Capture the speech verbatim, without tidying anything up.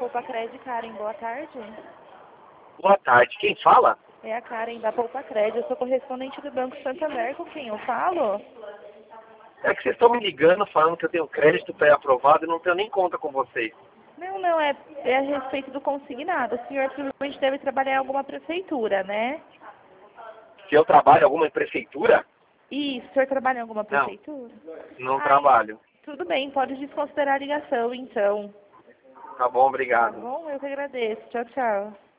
Poupa Cred, Karen, boa tarde. Boa tarde, quem fala? É a Karen da Poupa Cred, eu sou correspondente do Banco Santander, com quem eu falo? É que vocês estão me ligando falando que eu tenho crédito pré-aprovado e não tenho nem conta com vocês. Não, não, é, é a respeito do consignado. O senhor provavelmente deve trabalhar em alguma prefeitura, né? Se eu trabalho em alguma prefeitura? Isso, o senhor trabalha em alguma Não, prefeitura? não Ai, trabalho. tudo bem, pode desconsiderar a ligação, então. Tá bom, Tá obrigado. bom? Eu que agradeço. Tchau, tchau.